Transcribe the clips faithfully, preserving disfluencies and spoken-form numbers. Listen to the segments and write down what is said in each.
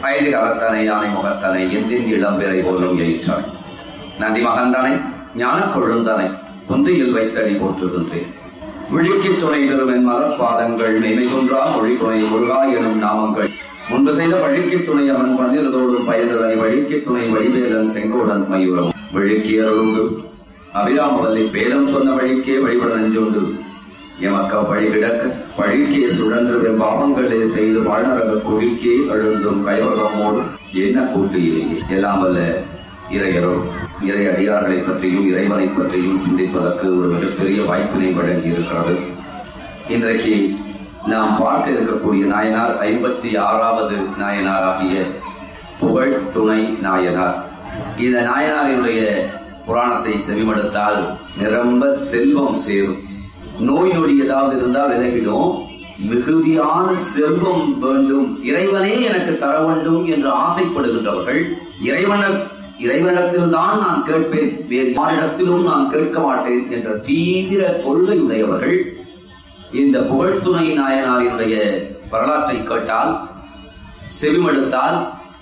ஐந்து கரத்தனை யானை முகத்தனை எந்தின் இளம்பிறை போலும் எயிற்றாய் நந்தி மகந்தனை ஞான கொழுந்தனை புந்தியில் வைத்தடி போற்றுகின்றேன். விழிக்கு துணை தரும் என் மலர்பாதங்கள் மெய்மை குன்றா மொழி துணை முருகா எனும் நாமங்கள் முன்பு செய்த வழிக்கு துணை அவன் பன்னிரதோடும் பயனுரை வழிக்கு துணை வழிவேலன் செங்கோடன் மயூரம் விழிக்கு அருளுண்டு அபிராமவல்லி பேதம் சொன்ன வழிக்கே வழிபட நெஞ்சுண்டு எமக்க வழி கிடக்க வழிக்கே சுழன்று பாவங்களே செய்து வாழ்நரக குழிக்கே அழுந்தும் கைவகமோடு என்ன கூட்டு இறையே. எல்லாம் வல்ல இறையரும் இறை அடியார்களை பற்றியும் இறைவனை பற்றியும் சிந்திப்பதற்கு ஒரு மிகப்பெரிய வாய்ப்பினை வழங்கி இருக்கிறது. இன்றைக்கு நாம் பார்க்க இருக்கக்கூடிய நாயனார் ஐம்பத்தி ஆறாவது நாயனார் ஆகிய புகழ் துணை நாயனார். இந்த நாயனாரினுடைய புராணத்தை செவிமடுத்தால் நிரம்ப செல்வம் சேரும். நோய் நொடி ஏதாவது இருந்தால் விலகிடும். மிகுதியான செல்வம் வேண்டும், இறைவனே எனக்கு தர வேண்டும் என்று ஆசைப்படுகின்றவர்கள் இறைவன இறைவனிடத்தில் தான் நான் கேட்பேன், வேறு யாரிடத்திலும் நான் கேட்க மாட்டேன் என்ற தீவிர கொள்கை உடையவர்கள் இந்த புகழ்துணை நாயனாரினுடைய வரலாற்றை கேட்டால் செவிமடுத்தால்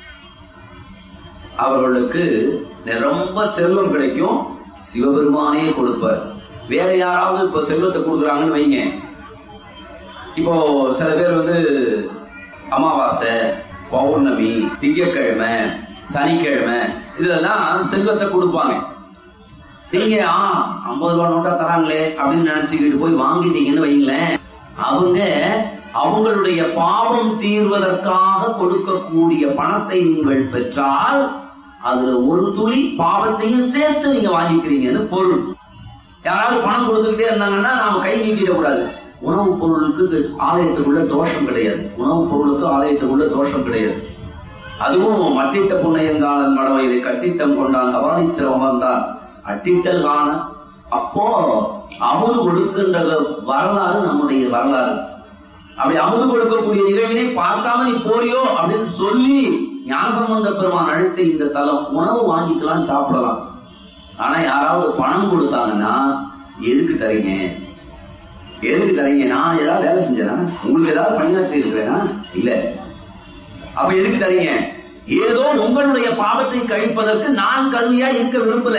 அவர்களுக்கு ரொம்ப செல்வம் கிடைக்கும். சிவபெருமானே கொடுப்பார். வேற யாராவது இப்ப செல்வத்தை கொடுக்குறாங்கன்னு வைங்க. இப்போ சில பேர் வந்து அமாவாசை, பௌர்ணமி, திங்கட்கிழமை, சனிக்கிழமை இதெல்லாம் செல்வத்தை கொடுப்பாங்க. நீங்க ஆ ஐம்பது ரூபா நோட்டா தராங்களே அப்படின்னு நினைச்சுக்கிட்டு போய் வாங்கிட்டீங்கன்னு வைங்களேன், அவங்க அவங்களுடைய பாவம் தீர்வதற்காக கொடுக்கக்கூடிய பணத்தை நீங்கள் பெற்றால் அதுல ஒரு துளி பாவத்தையும் சேர்த்து நீங்க வாங்கிக்கிறீங்கன்னு பொருள். யாராவது பணம் கொடுத்துக்கிட்டே இருந்தாங்கன்னா நாம கை நீட்டிட கூடாது. உணவுப் பொருளுக்கு ஆலயத்துக்குள்ள தோஷம் கிடையாது. உணவுப் பொருளுக்கு ஆலயத்துக்குள்ள தோஷம் கிடையாது. அதுவும் மட்டிட்ட புண்ணையங்காலன் மடவையிலே கட்டிட்டம் கொண்டான் கவாலிச்சிரம் வந்தான் அட்டிட்டல் காண. அப்போ அமுது கொடுக்கின்ற வரலாறு நம்முடைய வரலாறு. அப்படி அமுது கொடுக்கக்கூடிய நிகழ்வினை பார்க்காம நீ போறியோ அப்படின்னு சொல்லி ஞானசம்பந்த பெருமான் அழைத்த இந்த தலம் உணவு வாங்கிக்கலாம், சாப்பிடலாம். ஆனா யாராவது பணம் கொடுத்தாங்கன்னா எதுக்கு தரீங்க, எதுக்கு தரீங்க? நான் ஏதாவது வேலை செஞ்சேனா, உங்களுக்கு ஏதாவது பணியாற்றி இருக்கிறேனா? இல்ல. அப்ப எதுக்கு தரீங்க? ஏதோ உங்களுடைய பாவத்தை கழிப்பதற்கு நான் கருவியா இருக்க விரும்பல.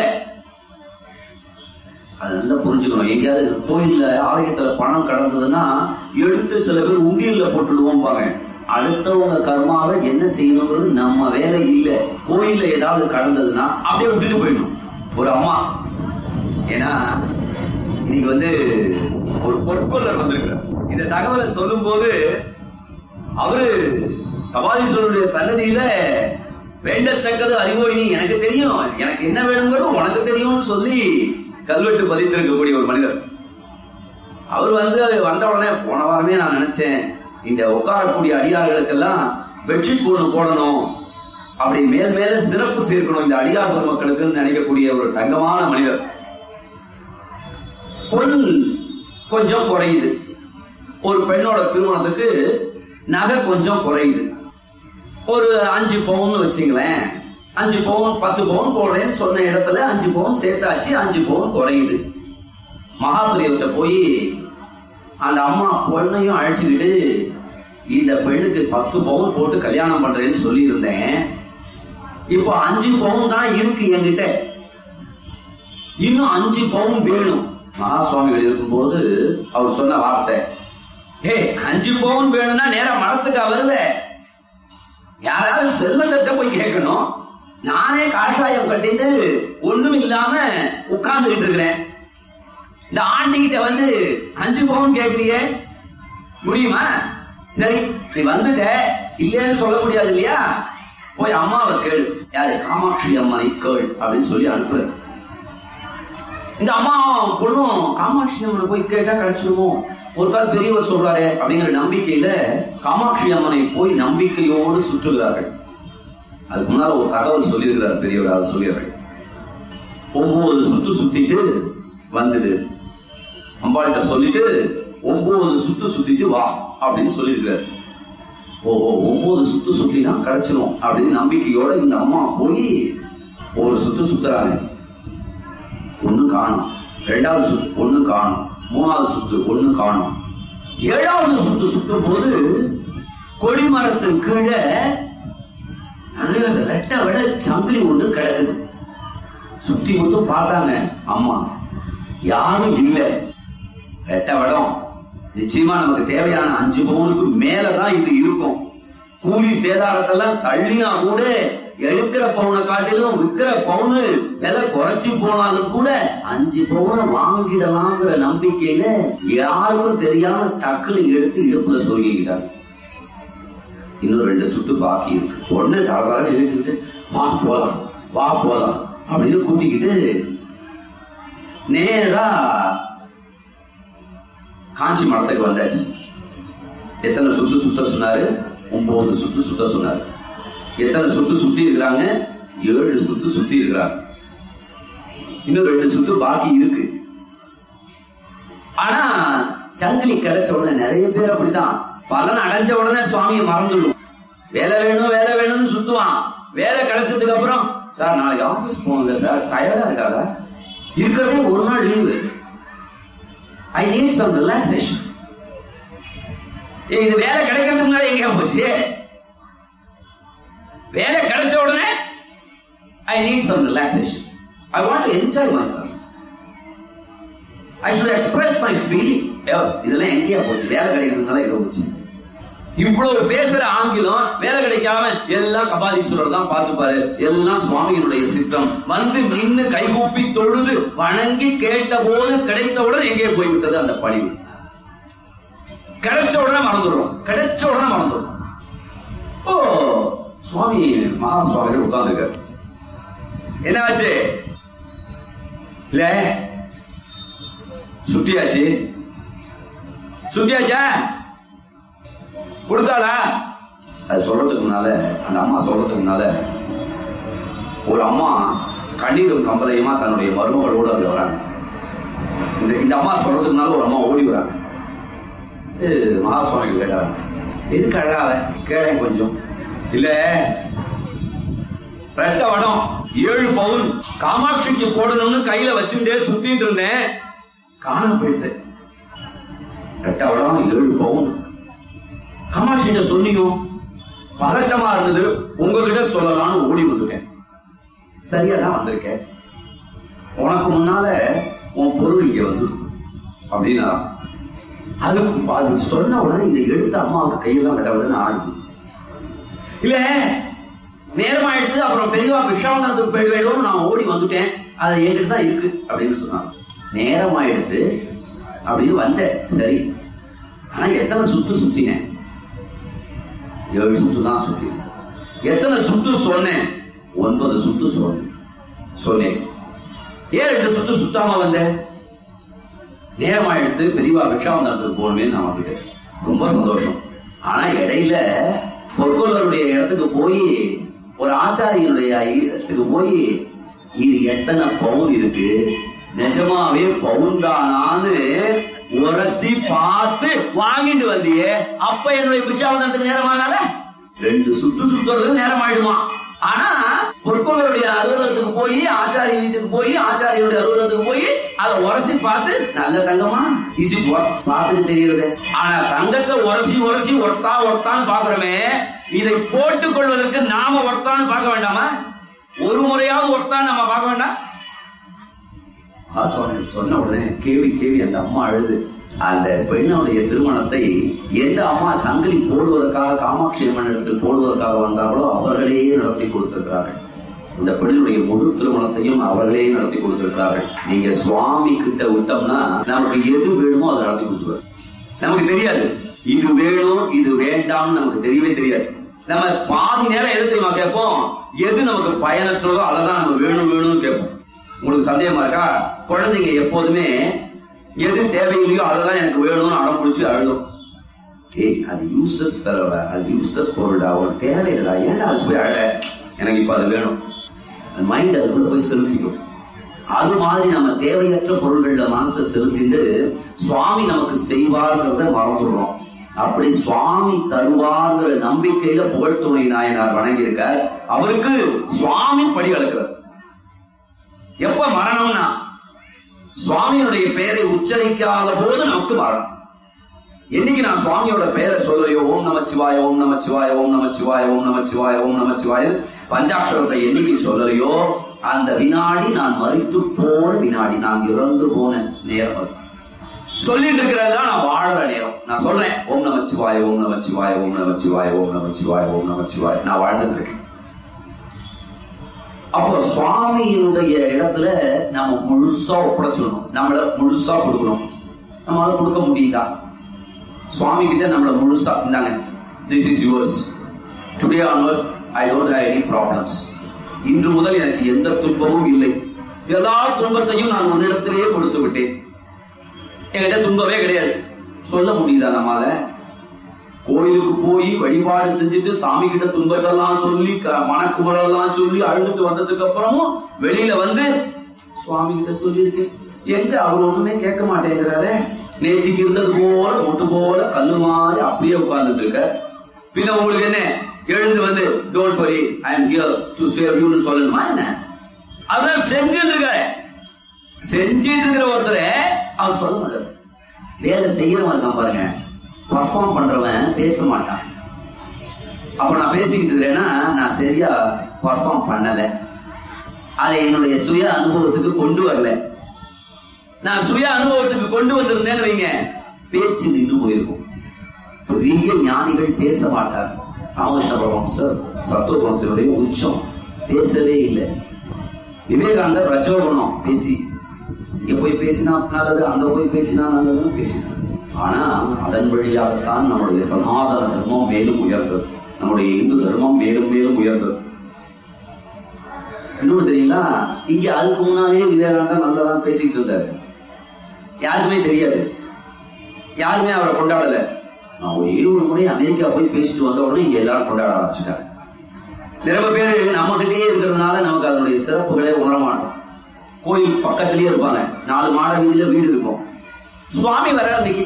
அது நல்லா புரிஞ்சுக்கணும். எங்கேயாவது கோயில்ல ஆலயத்துல பணம் கடந்ததுன்னா எடுத்து சில பேர் உண்டியல்ல போட்டுடுவோம் பாங்க. அடுத்தவங்க கர்மாவை என்ன செய்யணுங்கிறது நம்ம வேலை இல்லை. கோயில்ல ஏதாவது கடந்ததுன்னா அப்படியே விட்டுட்டு போயிடணும். ஒரு அம்மா, ஏன்னா இன்னைக்கு வந்து ஒரு பொற்கொள்ளர் வந்திருக்கிறார். இந்த தகவலை சொல்லும் போது அவரு கபாலீஸ்வரருடைய சன்னதியில வேண்டத்தக்கது அறிவோயினி, எனக்கு தெரியும், எனக்கு என்ன வேணுங்கிறது உனக்கு தெரியும்னு சொல்லி கல்வெட்டு பதிந்திருக்கக்கூடிய ஒரு மனிதர். அவர் வந்து வந்த உடனே போன வாரமே நான் நினைச்சேன் இந்த உட்காரக்கூடிய அடியார்களுக்கெல்லாம் பெட்ஷீட் போட்டு போடணும், அப்படி மேல் மேல சிறப்பு சேர்க்கணும் இந்த அடியார் பெருமக்களுக்கு நினைக்கக்கூடிய ஒரு தங்கமான மனிதர். பொன் கொஞ்சம் குறையுது. ஒரு பெண்ணோட திருமணத்துக்கு நகை கொஞ்சம் குறையுது. ஒரு அஞ்சு பவுன் வச்சுங்களேன், அஞ்சு பவுன் பத்து பவுன் போடுறேன்னு சொன்ன இடத்துல அஞ்சு பவுன் சேர்த்தாச்சு, அஞ்சு பவுன் குறையுது. மகாபிரியவர்கிட்ட போய் அந்த அம்மா பொண்ணையும் அழைச்சிக்கிட்டு இந்த பெண்ணுக்கு பத்து பவுன் போட்டு கல்யாணம் பண்றேன்னு சொல்லி இருந்தேன், இப்போ அஞ்சு பவுன் தான் இருக்கு என்கிட்ட, இன்னும் அஞ்சு பவுன் வேணும். மகா சுவாமிகள் இருக்கும் போது அவர் சொன்ன வார்த்தை, ஹே அஞ்சு பவுன் வேணும்னா நேரம் மரத்துக்கா வருவ, யாராவது செல்வத்தை போய் கேட்கணும். நானே காஷாயம் கட்டிட்டு ஒண்ணும் இல்லாம உட்கார்ந்துகிட்டு இருக்கிறேன். இந்த ஆண்டிகிட்ட வந்து அஞ்சு பவுன் கேட்கறிய முடியுமா? சரி நீ வந்துட்ட, இல்லைன்னு சொல்ல முடியாது இல்லையா, போய் அம்மாவை கேளு, யாரு காமாட்சி அம்மனை கேள் அப்படின்னு சொல்லி அனுப்புற. இந்த அம்மா பொண்ணும் காமாட்சி அம்மனை போய் கேட்டா கிடைச்சிருமோ, ஒரு கால் பெரியவர் சொல்றாரு அப்படிங்கிற நம்பிக்கையில காமாட்சி அம்மனை போய் நம்பிக்கையோடு சுற்றுகிறார்கள். அதுக்கு முன்னால ஒரு தகவல் சொல்லியிருக்கிறார் பெரியவர், அதை சொல்லிடுறேன். ஒன்பது சுத்து சுத்திட்டு வந்துடு, அம்பாள்கிட்ட சொல்லிட்டு ஒன்பது சுத்து சுத்திட்டு வா அப்படின்னு சொல்லியிருக்கிறார். ஓ ஒன்பது சுத்து சுத்தினா கிடைச்சிடும் அப்படின்னு நம்பிக்கையோட இந்த அம்மா போய் ஒரு சுத்து சுத்துறாங்க. ஒண்ணு காணும், ரெண்டாவது சுத்து ஒண்ணு காணும், மூணாவது சுத்து ஒண்ணு காணும், ஏழாவது சுத்து சுத்தும் போது கொடிமரத்து கீழே நிறைய ரெட்டை விட சங்கிலி ஒன்று கிடக்குது. சுத்தி மட்டும் பார்த்தாங்க அம்மா, யாரும் இல்லை. ரெட்டை வடம் நிச்சயமா நமக்கு தேவையான அஞ்சு பவுனுக்கு மேலதான் இது இருக்கும். கூலி சேதாரத்தெல்லாம் தள்ளினா கூட எடுக்கிற பவுனை காட்டிலும் விற்கிற பவுனு விலை குறைச்சி போனாலும் கூட அஞ்சு பவுனை வாங்கிடலாங்கிற நம்பிக்கையில யாருக்கும் தெரியாம டக்குன்னு எடுத்து இடுப்புல சொல்லிக்கிட்டாங்க. இன்னும் ரெண்டு சுட்டு பாக்கி இருக்கு. உடனே தரதார எழுத்துக்கிட்டு வா போலாம் வா போலாம் அப்படின்னு கூட்டிக்கிட்டு நேரா காஞ்சி மடத்துக்கு வந்தாச்சு. எத்தனை சுத்து சுத்த சொன்னாரு? ஒன்பது சுத்து சுத்த சொன்னாரு. எத்தனை சுத்து சுத்தி இருக்கிறாங்க? ஏழு சுத்து சுத்தி இருக்கிறாங்க. இன்னும் ரெண்டு சுத்து பாக்கி இருக்கு. ஆனா சங்கிலி கிடைச்ச உடனே நிறைய பேர் அப்படித்தான் பலன் அடைஞ்ச உடனே சுவாமியை மறந்துடும். வேலை வேணும் வேலை வேணும்னு சுத்துவான். வேலை கிடைச்சதுக்கு அப்புறம் சார் நாளைக்கு ஆபீஸ் போகல சார், டயர்டா இருக்காதா? இருக்கிறதே ஒரு நாள் leave. I need some relaxation. இது வேலை கிடைக்கிறதுக்கு முன்னாடி எங்க போச்சு? வேலை கிடைச்ச உடனே I need some relaxation. I want to enjoy myself. I should express my feeling. இதெல்லாம் எங்கேயா போச்சு? வேலை கிடைக்கிறதுனால எங்க போச்சு? இவ்வளவு பேசுற ஆங்கிலம் வேலை கிடைக்காம எல்லாம் கபாலீஸ்வரர் தான் பார்த்துப்பாரு. எல்லாம் சுவாமியினுடைய சித்தம். வந்து நின்று கைகூப்பி தொழுது வணங்கி கேட்ட போது கிடைத்தவுடன் எங்கே போய்விட்டது அந்த பணிவு. கிடைச்ச உடனே மறந்துடும். கிடைச்ச உடனே மறந்துடும். ஓ சுவாமி மகா சுவாமிகள் உட்கார்ந்துருக்காரு. என்ன ஆச்சு? இல்ல சுட்டியாச்சு சுட்டியாச்சா கொடுத்தாளா? அது சொல்றதுக்கு முன்னால அந்த அம்மா சொல்றதுக்கு முன்னால ஒரு அம்மா கண்ணீரும் கம்பளையுமா தன்னுடைய மருமகளோடு அப்படி வராங்க. இந்த இந்த அம்மா சொல்றதுக்கு முன்னால ஒரு அம்மா ஓடி வராங்க. மகாசுவாமிகள் கேட்டாங்க, எதுக்கு அழகாவ? கேளேன் கொஞ்சம். இல்ல ரெட்ட வடம் ஏழு பவுன் காமாட்சிக்கு போடணும்னு கையில வச்சுட்டே சுத்திட்டு இருந்தேன், காணாம போயிடுது. ரெட்ட வடம் ஏழு பவுன் காமாட்சிட்ட சொன்னீங்க, பதட்டமா இருந்தது, உங்ககிட்ட சொல்லலாம்னு ஓடி வந்துட்டேன். சரியாதான் வந்திருக்கேன். உனக்கு முன்னால உன் பொருள் இங்க வந்து அப்படின்னா அது சொன்ன உடனே இந்த எழுத்து அம்மாவுக்கு கையெல்லாம் கட்ட உடனே ஆடுது. இல்ல நேரமாயிடுது, அப்புறம் பெரியவா விஷாவனத்துக்கு போயிடுவேன் நான் ஓடி வந்துட்டேன், அது என்கிட்ட தான் இருக்கு அப்படின்னு சொன்னாங்க. நேரமாயிடுது அப்படின்னு வந்தேன். சரி, ஆனா எத்தனை சுத்து சுத்தினேன்? ஏழு சுத்து தான் சுத்தினேன். எத்தனை சுத்து சொன்னேன்? ஒன்பது சுத்து சொன்னேன் சொன்னேன் ஏன் ரெண்டு சுத்து சுத்தாம வந்தேன்? நேரமாயிடுத்து, பெரியவா பிக்ஷாவந்தனத்துக்கு போகணுமே நான் வந்துட்டேன். ரொம்ப சந்தோஷம். ஆனா இடையில பொற்கொள்ளருடைய இடத்துக்கு போய் ஒரு ஆச்சாரியனுடைய இடத்துக்கு போய் இது எத்தனை பவுன் இருக்கு, நிஜமாவே பவுன் தானான்னு உரசி பார்த்து வாங்கிட்டு வந்தியே, அப்ப என்னுடைய பிக்ஷாவந்தனத்துக்கு நேரமானால ரெண்டு சுத்து சுத்துறது நேரம் ஆயிடுமா? ஆனா பொற்கொள்ளருடைய அலுவலகத்துக்கு போய் ஆச்சாரிய வீட்டுக்கு போய் ஆச்சாரியுடைய அலுவலகத்துக்கு போய் அதை உரசி பார்த்து நல்ல தங்கமா ஈஸி பார்த்துட்டு தெரியுது. ஆனா தங்கத்தை உரசி உரசி ஒர்த்தா ஒர்த்தான்னு பாக்குறோமே, இதை போட்டுக் கொள்வதற்கு நாம ஒர்த்தான்னு பார்க்க வேண்டாமா? ஒரு முறையாவது ஒர்த்தான்னு நம்ம பார்க்க வேண்டாம்? சொன்ன உடனே கேவி கேவி அந்த அம்மா அழுது. அந்த பெண்ணுடைய திருமணத்தை எந்த அம்மா சங்கிலி போடுவதற்காக காமாட்சி அம்மன் இடத்தில் போடுவதற்காக வந்தார்களோ அவர்களே நடத்தி கொடுத்திருக்கிறார்கள். இந்த பெண்ணுடைய முழு திருமணத்தையும் அவர்களே நடத்தி கொடுத்திருக்கிறார்கள். நீங்க சுவாமி கிட்ட விட்டோம்னா நமக்கு எது வேணுமோ அதை நடத்தி கொடுத்துருவார். நமக்கு தெரியாது இது வேணும் இது வேண்டாம்னு, நமக்கு தெரியவே தெரியாது. நம்ம பாதி நேரம் எது தெரியுமா கேட்போம்? எது நமக்கு பயனற்றதோ அதை தான் நம்ம வேணும் வேணும்னு கேட்போம். உங்களுக்கு சந்தேகமா இருக்கா? குழந்தைங்க எப்போதுமே எது தேவையில்லையோ அதெல்லாம் எனக்கு வேணும்னு அடம் பிடிச்சி அழுதும். ஏய் அது யூஸ்லெஸ் பெறல, அது யூஸ்லெஸ் பொருள்டா, ஒரு தேவையில்லடா, ஏன்டா அது போய் அழ, எனக்கு இப்ப அது வேணும். அந்த மைண்ட் அதுக்குள்ள போய் செலுத்திக்கும். அது மாதிரி நம்ம தேவையற்ற பொருள்கள மனசை செலுத்திட்டு சுவாமி நமக்கு செய்வார்கிறத மறந்துடுறோம். அப்படி சுவாமி தருவார்கிற நம்பிக்கையில புகழ்துணை நாயனார் வணங்கியிருக்கார். அவருக்கு சுவாமி படி அளக்கிறார். எப்ப மரணம்னா சுவாமியுடைய பெயரை உச்சரிக்காத போது நமக்கு மரணம். என்னைக்கு நான் சுவாமியோட பெயரை சொல்லலையோ, ஓம் நமச்சிவாய ஓம் நமச்சிவாய ஓம் நமச்சிவாய ஓம் நமச்சிவாய ஓம் நமச்சிவாய பஞ்சாட்சரத்தை என்னைக்கு சொல்லலையோ அந்த வினாடி நான் மறித்து போன வினாடி, நான் இறந்து போன நேரம் அது. சொல்லிட்டு இருக்கிறதா நான் வாழற நேரம். நான் சொல்றேன் ஓம் நமச்சிவாய ஓம் நமச்சிவாய ஓம் நமச்சிவாய ஓம் நமச்சிவாய ஓம் நமச்சிவாய நான் வாழ்ந்துட்டு இருக்கேன். அப்போ சுவாமியினுடைய இடத்துல நம்ம முழுசா ஒப்படைச்சிடணும், நம்மள முழுசா கொடுக்கணும். நம்மளால கொடுக்க முடியுதா? சுவாமி கிட்ட நம்மள முழுசா இருந்தாங்க, this is yours, today onwards I don't have any problems. இன்று முதல் எனக்கு எந்த துன்பமும் இல்லை, எல்லா துன்பத்தையும் நான் உன்னிடத்திலேயே கொடுத்து விட்டேன், என்கிட்ட துன்பமே கிடையாது. சொல்ல முடியுதா நம்மால? கோயிலுக்கு போய் வழிபாடு செஞ்சுட்டு சாமி கிட்ட துன்பத்தெல்லாம் சொல்லி மனக்குமரெல்லாம் சொல்லி அழுதுட்டு வந்ததுக்கு அப்புறமும் வெளியில வந்து சுவாமி கிட்ட சொல்லியிருக்கேன், எங்க அவர் ஒண்ணுமே கேட்க மாட்டேங்கிறாரு, நேத்திக்கு இருந்தது போல மொட்டு போல கல்லு மாதிரி அப்படியே உட்கார்ந்துட்டு இருக்க. பின்ன உங்களுக்கு என்ன எழுந்து வந்து don't worry I am here to save you னு சொல்லணுமா என்ன? அதான் செஞ்சுட்டு இருக்க செஞ்சிட்டு இருக்கிற ஒருத்தரை அவர் சொல்ல மாட்டார். வேலை செய்யறவன் இருக்கான் பாருங்க, பர்ஃபார்ம் பண்றவன் பேச மாட்டான். அப்ப நான் பேசிக்கிட்டு இருக்கிறேன்னா நான் சரியா பர்ஃபார்ம் பண்ணல, அதை என்னுடைய சுய அனுபவத்துக்கு கொண்டு வரல. நான் சுய அனுபவத்துக்கு கொண்டு வந்திருந்தேன்னு வைங்க, பேச்சு நின்று போயிருக்கும். பெரிய ஞானிகள் பேச மாட்டார். ராமகிருஷ்ண பரமஹம்சர் சத்துவகுணத்தினுடைய உச்சம், பேசவே இல்லை. விவேகானந்தர் ரஜோகுணம், பேசி இங்க போய் பேசினா நல்லது, அங்க போய் பேசினா நல்லதுன்னு பேசினார். ஆனா அதன் வழியாகத்தான் நம்முடைய சனாதன தர்மம் மேலும் உயர்ந்தது, நம்முடைய இந்து தர்மம் மேலும் மேலும் உயர்ந்தது. இன்னொன்னு தெரியுங்களா, இங்க அதுக்கு முன்னாலே விவேகானந்தர் நல்லதான் பேசிட்டு இருந்தாரு, யாருக்குமே தெரியாது, யாருமே அவரை கொண்டாடல. நான் ஒரே ஒரு முறை அமெரிக்கா போய் பேசிட்டு வந்த உடனே இங்க எல்லாரும் கொண்டாட ஆரம்பிச்சுட்டாங்க. நிறைய பேரு நம்ம கிட்டே இருக்கிறதுனால நமக்கு அதனுடைய சிறப்புகளே உணர மாட்டோம். கோயில் பக்கத்திலேயே இருப்பாங்க, நாலு மாட வீதியில வீடு இருக்கும். சுவாமி வர அன்னைக்கு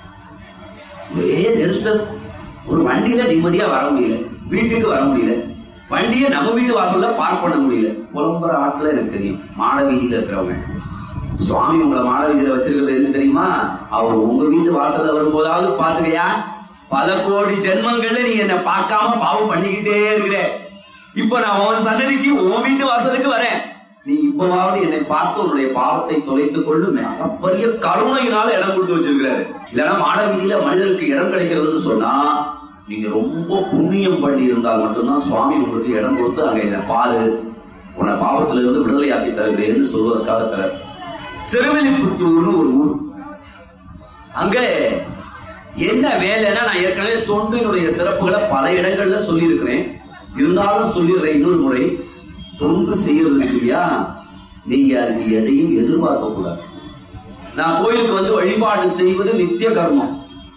ஒரே நெரிசல், ஒரு வண்டியில நிம்மதியா வர முடியல, வீட்டுக்கு வர முடியல, வண்டியை நம்ம வீட்டு வாசல்ல பார்க் பண்ண முடியல. புலம்புற ஆட்கள் எனக்கு தெரியும், மாட வீதியில இருக்கிறவங்க. சுவாமி உங்களை மாட வீதியில வச்சிருக்கிறது எதுக்கு தெரியுமா? அவர் உங்க வீட்டு வாசல்ல வரும்போதாவது பாத்துக்கையா, பல கோடி ஜென்மங்கள்ல நீ என்ன பார்க்காம பாவம் பண்ணிக்கிட்டே இருக்கிற, இப்ப நான் உன் சன்னதிக்கு உன் வீட்டு வாசலுக்கு வரேன், நீ இப்பவாவது என்னை பார்த்து உன்னுடைய பாவத்தை தொலைத்துக் கொள்ளும் பெரிய கருணையினால இடம் கொடுத்து வச்சிருக்கிறாரு. இல்லைன்னா மாட வீதியில மனிதருக்கு இடம் கிடைக்கிறதுன்னு சொன்னா நீங்க ரொம்ப புண்ணியம் பண்ணி இருந்தால் மட்டும்தான் சுவாமி உங்களுக்கு இடம் கொடுத்து அங்க என்னை பாரு, உன்னை பாவத்திலிருந்து இருந்து விடுதலை ஆக்கி தருகிறேன்னு சொல்வதற்காக தர. சிறுவில்லிபுத்தூர்னு ஒரு ஊர், அங்க என்ன வேலைன்னா, நான் ஏற்கனவே தொண்டினுடைய சிறப்புகளை பல இடங்கள்ல சொல்லி இருக்கிறேன், இருந்தாலும் சொல்லிடுறேன் இன்னொரு முறை. தொண்டு செய்யறது இல்லையா, நீங்க அதுக்கு எதையும் எதிர்பார்க்க கூடாது. நான் கோயிலுக்கு வந்து வழிபாடு செய்வது நித்திய கர்மம்.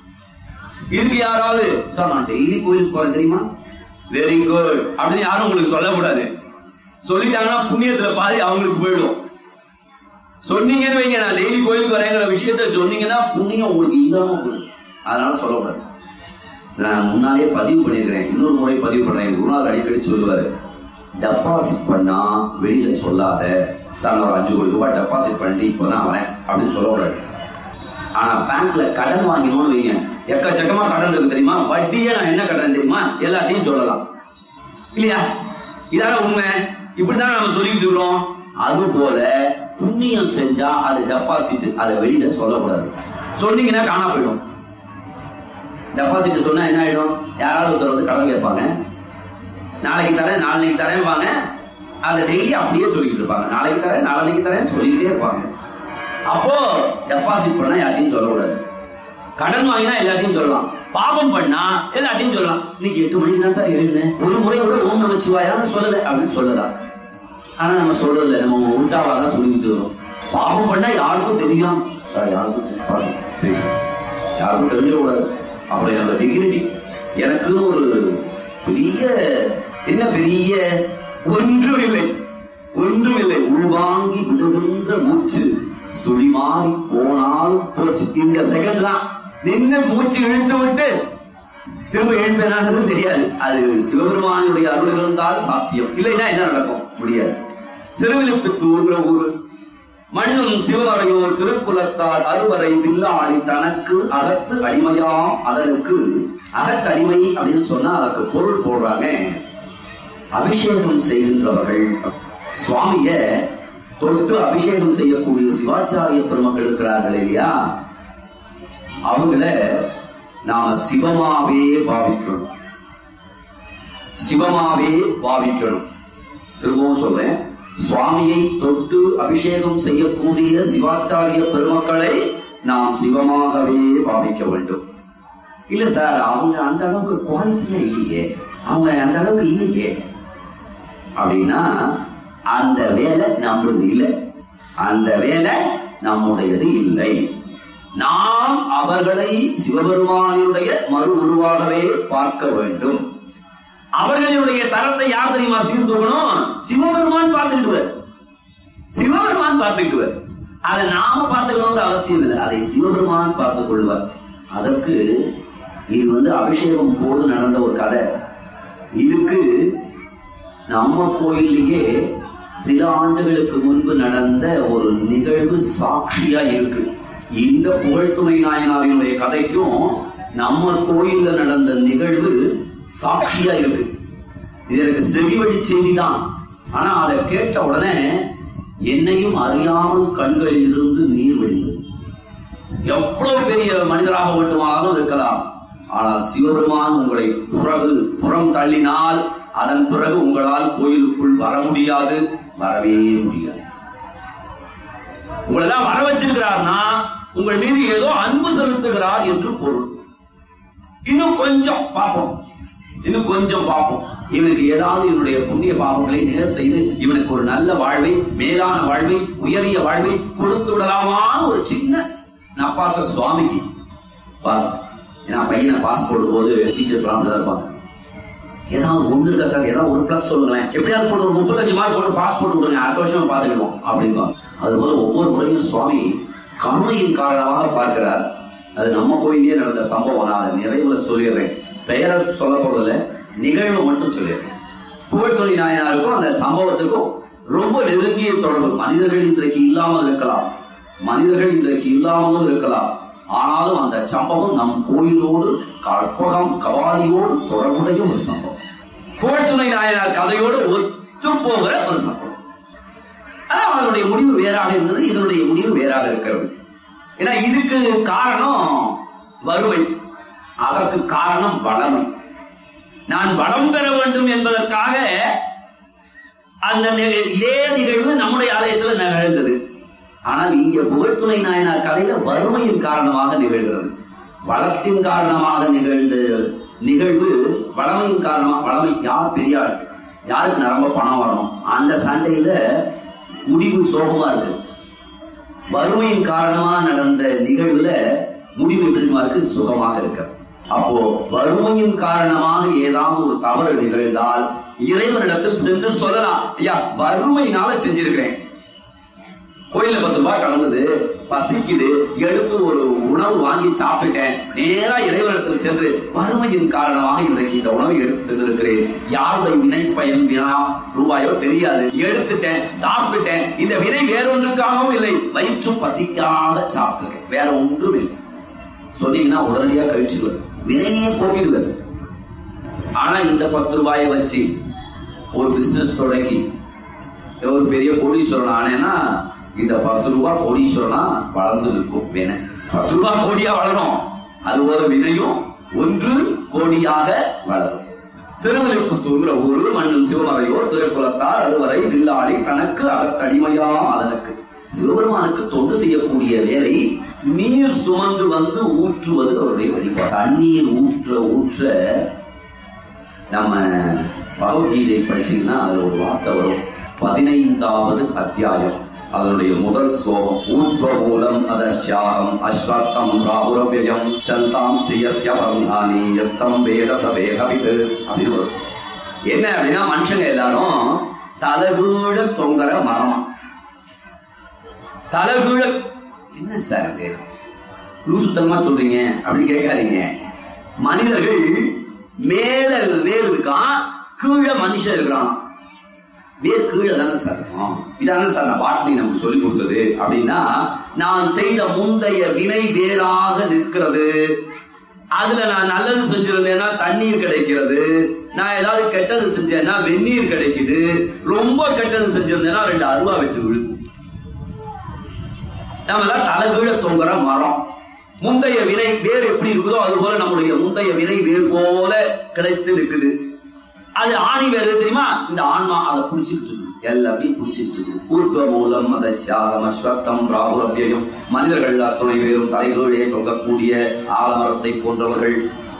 இருக்கு யாராவது சார் நான் டெய்லி கோயிலுக்கு போறேன் தெரியுமா, வெரி குட் அப்படின்னு யாரும் உங்களுக்கு சொல்லக்கூடாது. சொல்லிட்டாங்கன்னா புண்ணியத்துல பாதி அவங்களுக்கு போயிடும். சொன்னீங்கன்னு வைங்க, நான் டெய்லி கோயிலுக்கு வரேங்கிற விஷயத்த சொன்னீங்கன்னா புண்ணியம் உங்களுக்கு இல்லாம போயிடும். அதனால சொல்லக்கூடாது. நான் முன்னாலே பதிவு பண்ணிருக்கிறேன், இன்னொரு முறை பதிவு பண்றேன். குருநாதர் அடிக்கடி சொல்லுவாரு, டெபாசிட் பண்ணா வெளியில சொல்லாத, சார் ஒரு அஞ்சு கோடி ரூபாய் டெபாசிட் பண்ணிட்டு இப்பதான் வரேன் அப்படின்னு சொல்லக்கூடாது. ஆனா பேங்க்ல கடன் வாங்கினோம்னு வைங்க, எக்கச்சக்கமா கடன் இருக்கு தெரியுமா, வட்டியே நான் என்ன கடன் தெரியுமா, எல்லாத்தையும் சொல்லலாம் இல்லையா? இதான உண்மை, இப்படித்தானே நம்ம சொல்லிட்டு இருக்கிறோம். அது போல புண்ணியம் செஞ்சா அது டெபாசிட், அதை வெளியில சொல்லக்கூடாது. சொன்னீங்கன்னா காணா போயிடும். டெபாசிட் சொன்னா என்ன ஆயிடும், யாராவது ஒருத்தர் வந்து கடன் கேட்பாங்க, நாளைக்கு தரேன் நாளைக்கு தரேன் வாங்க, அதை டெய்லி அப்படியே சொல்லிட்டு இருப்பாங்க, நாளைக்கு தரேன் நாளைக்கு தரேன் சொல்லிக்கிட்டே இருப்பாங்க. அப்போ டெபாசிட் பண்ணா எல்லாத்தையும் சொல்லக்கூடாது, கடன் வாங்கினா எல்லாத்தையும் சொல்லலாம், பாவம் பண்ணா எல்லாத்தையும் சொல்லலாம். இன்னைக்கு எட்டு மணிக்கு தான் சார் எழுந்தேன், ஒரு முறை கூட ஓம் நமச்சிவாயான்னு சொல்லல அப்படின்னு சொல்லலாம். ஆனா நம்ம சொல்றதில்ல, நம்ம உண்டாவாதான் சொல்லிக்கிட்டு வரோம். பாவம் பண்ணா யாருக்கும் தெரியும் சார், யாருக்கும் தெரியும், யாருக்கும் தெரிஞ்சிடக்கூடாது. அப்புறம் என்னோட டிகினிட்டி, எனக்குன்னு ஒரு பெரிய என்ன பெரிய ஒன்றும் இல்லை ஒன்றும் இல்லை உள்வாங்கி விடுகின்ற மூச்சு சுழி மாறி போனாலும் போச்சு. இந்த செகண்ட் தான் நின்று மூச்சு இழுத்து விட்டு திரும்ப எழுப்பேனான்னு தெரியாது. அது சிவபெருமானுடைய அருள் இருந்தால் சாத்தியம், இல்லைன்னா என்ன நடக்கும் முடியாது. சிறுவில்லிபுத்தூர்ங்கிற ஊரு மண்ணும் சிவமறையோர் திருக்குலத்தார் அறுவரை வில்லாளி தனக்கு அகத்து அடிமையாம் அதனுக்கு. அகத்தடிமை அப்படின்னு சொன்னா அதற்கு பொருள் போடுறாங்க அபிஷேகம் செய்கின்றவர்கள். சுவாமிய தொட்டு அபிஷேகம் செய்யக்கூடிய சிவாச்சாரிய பெருமக்கள் இருக்கிறார்கள் இல்லையா, அவங்கள நாம சிவமாவே பாவிக்கணும், சிவமாவே பாவிக்கணும். திரும்பவும் சொல்றேன், சுவாமியை தொட்டு அபிஷேகம் செய்யக்கூடிய சிவாச்சாரிய பெருமக்களை நாம் சிவமாகவே பாவிக்க வேண்டும். இல்ல சார், அவங்க அந்த அளவுக்கு குவாலிட்டியா இல்லையே, அவங்க அந்த அளவுக்கு இல்லையே அப்படின்னா அந்த வேலை நம்மளது இல்லை, அந்த வேலை நம்முடையது இல்லை. நாம் அவர்களை சிவபெருமானினுடைய மறு உருவாகவே பார்க்க வேண்டும். அவர்களுடைய தரத்தை யார் தெரியுமா சீர்தூக்கணும்? சிவபெருமான் பார்த்துக்கிடுவார், சிவபெருமான் பார்த்துக்கிடுவார். அதை நாம பார்த்துக்கணுங்கிற அவசியம் இல்லை, அதை சிவபெருமான் பார்த்துக் கொள்வார். அதற்கு இது வந்து அபிஷேகம் போது நடந்த ஒரு கதை. இதுக்கு நம்ம கோயிலேயே சில ஆண்டுகளுக்கு முன்பு நடந்த ஒரு நிகழ்வு சாட்சியா இருக்கு. இந்த புகழ்துணை நாயனாரினுடைய கதைக்கும் நம்ம கோயில்ல நடந்த நிகழ்வு சாட்சியா இருக்கு. இது எனக்கு செவிவழி செய்தி தான். ஆனா அதை கேட்ட உடனே என்னையும் அறியாமல் கண்களில் இருந்து நீர் வடிந்தது. எவ்வளவு பெரிய மனிதராக மட்டுமானாலும் இருக்கலாம், ஆனால் சிவபெருமான் உங்களை பிறகு புறம் தள்ளினால் அதன் பிறகு உங்களால் கோயிலுக்குள் வர முடியாது, வரவே முடியாது. உங்களெல்லாம் வர வச்சிருக்கிறார்னா உங்கள் மீது ஏதோ அன்பு செலுத்துகிறார் என்று பொருள். இன்னும் கொஞ்சம் பார்ப்போம், இன்னும் கொஞ்சம் பார்ப்போம். இவனுக்கு ஏதாவது இவனுடைய புண்ணிய பாவங்களை நிகழ் செய்து இவனுக்கு ஒரு நல்ல வாழ்வை, மேலான வாழ்வை, உயரிய வாழ்வை கொடுத்து விடலாமான ஒரு சின்ன நப்பாச சுவாமிக்கு பாருங்க. ஏன்னா பையனை பாஸ் போடும் போது டீச்சர்ஸ் எல்லாம் இருப்பாங்க, ஏதாவது ஒண்ணு இருக்கா சார், ஏதாவது ஒரு பிளஸ் சொல்லுங்களேன், எப்படியாவது போட்டு ஒரு முப்பத்தஞ்சு மார்க் போட்டு பாஸ் போட்டு விடுங்க, அடுத்த வருஷம் பார்த்துக்கணும் அப்படின்பா. அது போல ஒவ்வொரு முறையும் சுவாமி கருணையின் காரணமாக பார்க்கிறார். அது நம்ம கோயிலே நடந்த சம்பவம். நான் அதை நிறைவுல சொல்லிடுறேன், பெயரை சொல்ல போறதில்ல, நிகழ்வு மட்டும் சொல்லிடுறேன். புகழ்துணை நாயனாருக்கும் அந்த சம்பவத்துக்கும் ரொம்ப நெருங்கிய தொடர்பு. மனிதர்கள் இன்றைக்கு இல்லாமல் இருக்கலாம், மனிதர்கள் இன்றைக்கு இல்லாமலும் இருக்கலாம், ஆனாலும் அந்த சம்பவம் நம் கோயிலோடு கற்பகம் கபாலியோடு தொடர்புடைய ஒரு சம்பவம். புகழ்துணை நாயனார் கதையோடு ஒத்து போகிற ஒரு சம்பவம். ஆனால் அவருடைய முடிவு வேறாக இருந்தது, இதனுடைய முடிவு வேறாக இருக்கிறது. ஏன்னா இதுக்கு காரணம் வறுமை, அதற்கு காரணம் வளமை. நான் வளம் பெற வேண்டும் என்பதற்காக அந்த இதே நிகழ்வு நம்முடைய ஆலயத்தில் நிகழ்ந்தது. ஆனால் இங்கே புகழ்துணை நாயனார் கதையில வறுமையின் காரணமாக நிகழ்கிறது. வளத்தின் காரணமாக நிகழ்ந்த நிகழ்வு வளமையின் காரணமாக. வளமை யார் பெரியார், யாருக்கு நிரம்ப பணம் வரணும், அந்த சண்டையில முடிவு சோகமா இருக்கு. வறுமையின் காரணமாக நடந்த நிகழ்வுல முடிவு எப்படிமா இருக்கு, சுகமாக இருக்கு. அப்போ வறுமையின் காரணமாக ஏதாவது ஒரு தவறு நிகழ்ந்தால் இறைவனிடத்தில் சென்று சொல்லலாம், ஐயா வறுமையினால செஞ்சிருக்கிறேன், கோயில பத்து ரூபாய் கடந்தது, பசிக்குது, எடுத்து ஒரு உணவு வாங்கி சாப்பிட்டேன், நேரா இறைவனிடத்தில் சென்று வறுமையின் காரணமாக இன்றைக்கு இந்த உணவை எடுத்து இருக்கிறேன், யாருடைய வினை பயன் வினா ரூபாயோ தெரியாது, எடுத்துட்டேன், சாப்பிட்டேன், இந்த வினை வேறொன்றுக்காகவும் இல்லை, வயிற்று பசிக்காக சாப்பிட்டுருக்கேன், வேற ஒன்றும் இல்லை சொன்னீங்கன்னா உடனடியாக கழிச்சுடுவார், வினையே போக்கிடுவார். ஆனா இந்த பத்து ரூபாயை வச்சு ஒரு பிசினஸ் தொடங்கி ஒரு பெரிய கோடீஸ்வரன் ஆனேன்னா இந்த பத்து ரூபாய் கோடீஸ்வரனா வளர்ந்து நிற்கும். வினை பத்து ரூபாய் கோடியா வளரும், அது ஒரு வினையும் ஒன்று கோடியாக வளரும். சிறுவில்லிபுத்தூர் ஊரு மண்ணும் சிவமறையோர் திருக்குலத்தார் அறுவரை வில்லாளி தனக்கு அகத்தடிமையா அதனுக்கு. சிவபெருமானுக்கு தொண்டு செய்யக்கூடிய வேலை நீர் சுமந்து வந்து ஊற்றுவது அவருடைய வழிபாடு. தண்ணீர் ஊற்ற ஊற்ற நம்ம பகவத்கீதை படிச்சீங்கன்னா அதுல ஒரு வார்த்தை வரும், பதினைந்தாவது அத்தியாயம், அதனுடைய முதல் ஸ்லோகம், ஊர்வமூலம் அதஸ்யாகம் அஸ்வத்தம் ராகுரவ்யம் சந்தாம் ஸ்ரீயஸ்ய பரந்தானி யஸ்தம் வேத சவேகவிது அப்படின்னு வரும். என்ன அப்படின்னா மனுஷங்க எல்லாரும் தலகீழ தொங்குற மரமா. தலகீழ என்ன சார் இது லூசுத்தனமா சொல்றீங்க அப்படின்னு கேட்காதீங்க. மனிதர்கள் மேல வேறு இருக்கான், கீழே மனுஷன் இருக்கிறான். வேர் கீழே தானே சார் இருக்கும். இதானே சார் நான் பாட்னி நமக்கு சொல்லி கொடுத்தது அப்படின்னா, நான் செய்த முந்தைய வினை வேறாக நிற்கிறது. அதுல நான் நல்லது செஞ்சிருந்தேன்னா தண்ணீர் கிடைக்கிறது, நான் ஏதாவது கெட்டது செஞ்சேன்னா வெந்நீர் கிடைக்குது, ரொம்ப கெட்டது செஞ்சிருந்தேன்னா ரெண்டு அருவா வெட்டு விழுது. நம்ம எல்லாம் தலைகீழ தொங்குற மரம். முந்தைய வினை வேறு எப்படி இருக்குதோ அது போல நம்முடைய முந்தைய வினை வேறு போல கிடைத்து நிற்குது. அது ஆணி வேறு தெரியுமா, இந்த ஆன்மா அதை புடிச்சிட்டு இருக்கு, எல்லாத்தையும் புடிச்சிட்டு இருக்கு. ஊர்த்வ மூலம் மதம் அஸ்வத்தம் ராகுரபியம். மனிதர்கள் அத்துணை பேரும் தலைகீழே தொங்கக்கூடிய ஆலமரத்தை போன்றவர்கள்.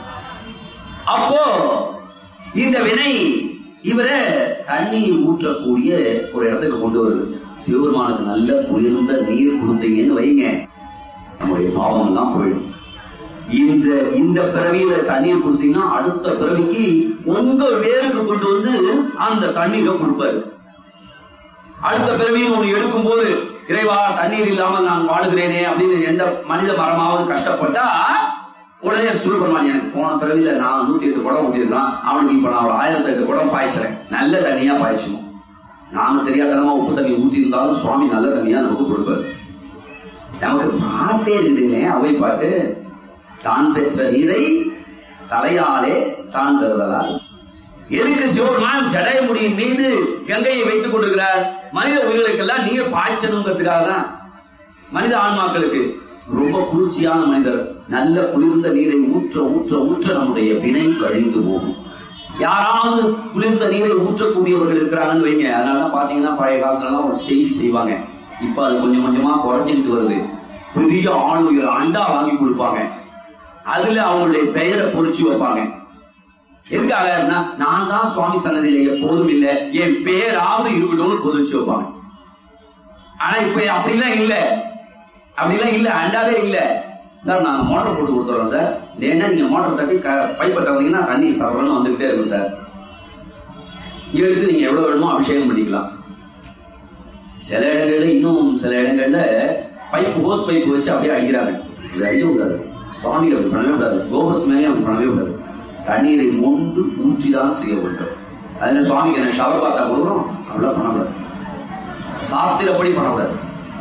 அப்போ இந்த வினை இவரை தண்ணீர் ஊற்றக்கூடிய ஒரு இடத்துக்கு கொண்டு வருது. சிவபெருமானுக்கு நல்ல குளிர்ந்த நீர் கொடுத்தீங்கன்னு வைங்க, நம்முடைய பாவம் எல்லாம் போயிடும். இந்த இந்த பிறவியில தண்ணீர் கொடுத்தீங்கன்னா அடுத்த பிறவிக்கு உங்க வேருக்கு கொண்டு வந்து அந்த தண்ணீரை கொடுப்பாரு. அடுத்த பிறவியில் ஒண்ணு எடுக்கும் போது, இறைவா தண்ணீர் இல்லாமல் நான் வாழுகிறேனே அப்படின்னு எந்த மனித மரமாவது கஷ்டப்பட்டா உடனே சுருபெருமான் எனக்கு போன பிறவியில நான் நூத்தி எட்டு குடம் ஊட்டிருக்கான், அவனுக்கு இப்ப நான் ஒரு ஆயிரத்தி எட்டு குடம் பாய்ச்சறேன், நல்ல தண்ணியா பாய்ச்சணும். நாம தெரியாதனமா உப்பு தண்ணி ஊட்டி இருந்தாலும் சுவாமி நல்ல தண்ணியா நமக்கு கொடுப்பாரு. நமக்கு பாட்டே இருக்குதுங்க, அவை பாட்டு. தான் பெற்ற நீரை தலையாலே தான் தருதலால். எதுக்கு சிவபெருமான் ஜடைமுடியின் மீது கங்கையை வைத்துக் கொண்டிருக்கிறார்? மனித உயிர்களுக்கெல்லாம் நீர் பாய்ச்சணுங்கிறதுக்காக தான். மனித ஆன்மாக்களுக்கு ரொம்ப குளிர்ச்சியான மனிதர் நல்ல குளிர்ந்த நீரை ஊற்ற ஊற்ற ஊற்ற நம்முடைய வினை கழிந்து போகும். யாராவது குளிர்ந்த நீரை ஊற்றக்கூடியவர்கள் இருக்கிறாங்கன்னு வைங்க. அதனால பாத்தீங்கன்னா பழைய காலத்துல ஒரு செய்தி செய்வாங்க, இப்ப அது கொஞ்சம் கொஞ்சமா குறைச்சிட்டு வருது. பெரிய ஆளுநர் அண்டா வாங்கி கொடுப்பாங்க, அதுல அவங்களுடைய பெயரை பொறிச்சு வைப்பாங்க. எதுக்காக? நான் தான் சுவாமி சன்னதியில எப்போதும் இல்லை, என் பேராவது இருக்கட்டும்னு பொறிச்சு வைப்பாங்க. ஆனா இப்ப அப்படிலாம் இல்ல, அப்படிலாம் இல்ல, அண்டாவே இல்ல. சார் நாங்க மோட்டர் போட்டு கொடுத்துறோம் சார், ஏன்னா நீங்க மோட்டர் தட்டி பைப்பை திறந்தீங்கன்னா தண்ணி சரவணம் வந்துகிட்டே இருக்கும் சார், எடுத்து நீங்க எவ்வளவு வேணுமோ அபிஷேகம் பண்ணிக்கலாம். சில இடங்கள்ல இன்னும் சில இடங்கள்ல பைப் ஹோஸ் பைப் வச்சு அப்படியே அடிக்கிறாங்க. இது அடிக்க கூடாது, சுவாமி அப்படி பண்ணவே கூடாது, கோபுரத்து மேலே அப்படி பண்ணவே கூடாது. தண்ணீரை மொண்டு ஊற்றிதான் செய்ய வேண்டும். அதுல சுவாமிக்கு என்ன ஷவர் பார்த்தா கொடுக்குறோம், அப்படிலாம் பண்ணக்கூடாது. சாத்திரப்படி பண்ணக்கூடாது,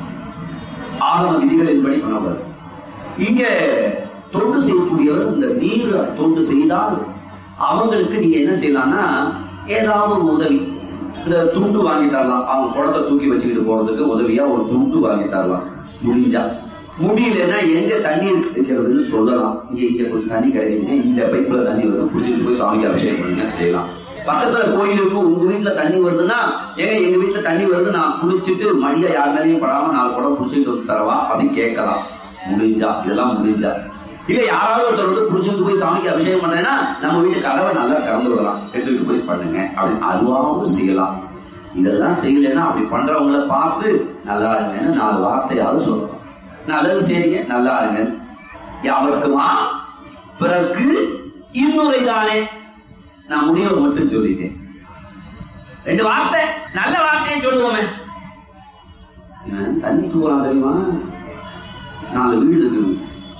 ஆகம விதிகளின்படி பண்ணக்கூடாது. இங்க தொண்டு செய்யக்கூடியவர் இந்த நீர் தொண்டு செய்தால் அவங்களுக்கு நீங்க என்ன செய்யலாம்னா, ஏதாவது ஒரு உதவி, இந்த துண்டு வாங்கி தரலாம். அவங்க குடத்தை தூக்கி வச்சுக்கிட்டு போறதுக்கு உதவியா ஒரு துண்டு வாங்கி தரலாம் முடிஞ்சா. முடியலன்னா எங்க தண்ணீர் கிடைக்கிறதுன்னு சொல்லலாம். இங்க இங்க கொஞ்சம் தண்ணி கிடைக்குதுங்க, இந்த பைப்ல தண்ணி வருது, குடிச்சிட்டு போய் சாமிக்கு அபிஷேகம் பண்ணுங்க செய்யலாம். பக்கத்துல கோயிலுக்கு உங்க வீட்டுல தண்ணி வருதுன்னா, ஏங்க எங்க வீட்டுல தண்ணி வருது, நான் குளிச்சுட்டு மடியா யார் மேலேயும் படாம நாலு குடம் குடிச்சிட்டு வந்து தரவா அப்படின்னு கேட்கலாம் முடிஞ்சா. இதெல்லாம் முடிஞ்சா. இல்ல யாராவது ஒருத்தர் வந்து குடிச்சிட்டு போய் சாமிக்கு அபிஷேகம் பண்றேன்னா நம்ம வீட்டு கதவை நல்லா திறந்து விடலாம், எடுத்துக்கிட்டு போய் பண்ணுங்க அப்படின்னு அதுவாவது செய்யலாம். இதெல்லாம் செய்யலைன்னா அப்படி பண்றவங்களை பார்த்து நல்லா இருங்கன்னு நாலு வார்த்தையாவது சொல்லலாம். நல்லது செய்யுங்க, நல்லா இருங்க. யாவருக்குமா பிறகு இன்னுரை தானே. நான் முடிவை மட்டும் சொல்லிட்டேன், ரெண்டு வார்த்தை நல்ல வார்த்தையை சொல்லுவோமே. தண்ணிக்கு போறான் தெரியுமா, நாலு வீடு இருக்கு,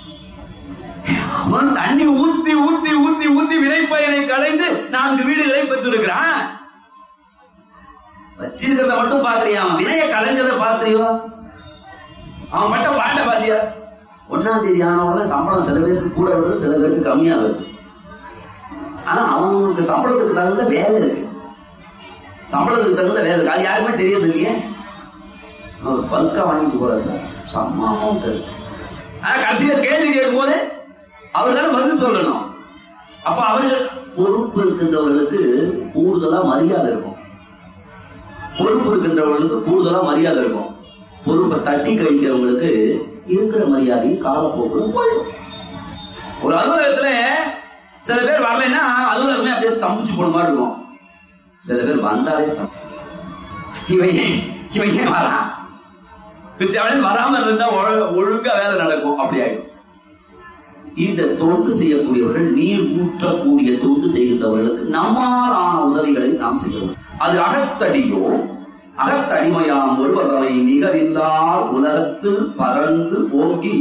அவன் தண்ணி ஊத்தி ஊத்தி ஊத்தி ஊத்தி விளைப்பயனை கலைந்து நான்கு வீடுகளை பெற்றிருக்கிறான். வச்சிருக்கிறத மட்டும் பாக்குறியா, அவன் வினையை கலைஞ்சதை பாக்குறியோ? அவன் மட்டும் பாட்ட பாத்தியா? ஒன்னாம் தேதி ஆனவங்க சம்பளம் சில பேருக்கு கூட வருது, சில பேருக்கு கம்மியா வருது. ஆனா அவங்களுக்கு சம்பளத்துக்கு தகுந்த வேலை இருக்கு, சம்பளத்துக்கு தகுந்த வேலை இருக்கு. அது யாருமே தெரியறது இல்லையே. அவர் பல்கா வாங்கிட்டு போற சார், சம்மா அமௌண்ட். ஆனா கடைசியில கேள்வி கேட்கும் போது அவர் தானே பதில் சொல்லணும். அப்ப அவர்கள் பொறுப்பு இருக்கின்றவர்களுக்கு கூடுதலா மரியாதை இருக்கும், பொறுப்பு இருக்கின்றவர்களுக்கு கூடுதலா மரியாதை இருக்கும். பொறுப்பை தட்டி கழிக்கிறவங்களுக்கு இருக்கிற மரியாதையும் காலப்போக்கிலும் போயிடும். ஒரு அலுவலகத்துல சில பேர் வரலைன்னா அலுவலகமே அப்படியே ஸ்தம்பிச்சு போன மாதிரி இருக்கும். சில பேர் வந்தாலே ஸ்தம்பம், இவன் இவன் ஏன் வரான், வராம இருந்தா ஒழுங்கா வேலை நடக்கும், அப்படி ஆயிடும். இந்த தொண்டு செய்யக்கூடியவர்கள், நீர் ஊற்றக்கூடிய தொண்டு செய்கின்றவர்களுக்கு நம்மால் ஆன உதவிகளை நாம் செய்யணும். அது அகத்தடியோ அகத்தடிமையாம் ஒருவரை நிகரில்லார் உலகத்து பறந்து ஓங்கி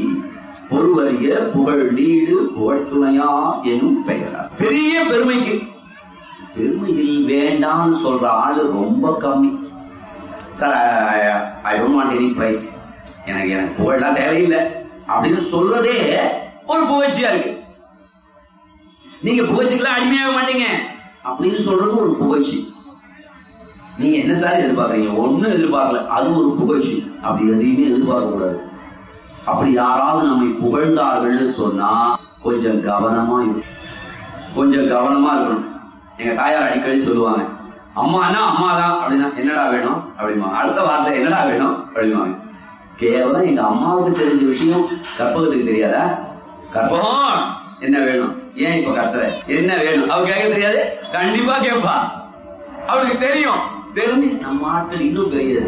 பொறுவறிய புகழ் நீடு புகழ்துணையா எனும் பெயரார். பெரிய பெருமைக்கு பெருமையில் வேண்டாம்னு சொல்ற ஆளு ரொம்ப கம்மி. Sir I don't want any prize, எனக்கு எனக்கு புகழெல்லாம் தேவையில்லை அப்படின்னு சொல்றதே ஒரு புகழ்ச்சியா இருக்கு. நீங்க புகழ்ச்சிக்கெல்லாம் அடிமையாக மாட்டீங்க அப்படின்னு சொல்றது ஒரு புகழ்ச்சி. நீங்க என்ன சார் எதிர்பார்க்கறீங்க? ஒன்னும் எதிர்பார்க்கல, அது ஒரு புகழ்ச்சி. அப்படி எதையுமே எதிர்பார்க்க கூடாது. அப்படி யாராவது நம்மை புகழ்ந்தார்கள் சொன்னா கொஞ்சம் கவனமா இருக்கும், கொஞ்சம் கவனமா இருக்கணும். எங்க தாயார் அடிக்கடி சொல்லுவாங்க, அம்மானா அம்மா தான் அப்படின்னா என்னடா வேணும் அப்படிமா, அடுத்த வார்த்தை என்னடா வேணும் அப்படிமாங்க. கேவலம் எங்க அம்மாவுக்கு தெரிஞ்ச விஷயம் கற்பகத்துக்கு தெரியாதா? கற்பகம் என்ன வேணும், ஏன் இப்ப கத்துற, என்ன வேணும் அவ கேட்க தெரியாது? கண்டிப்பா கேட்பா, அவளுக்கு தெரியும். தெரிஞ்சு நம்ம ஆட்கள் இன்னும் தெரியாது.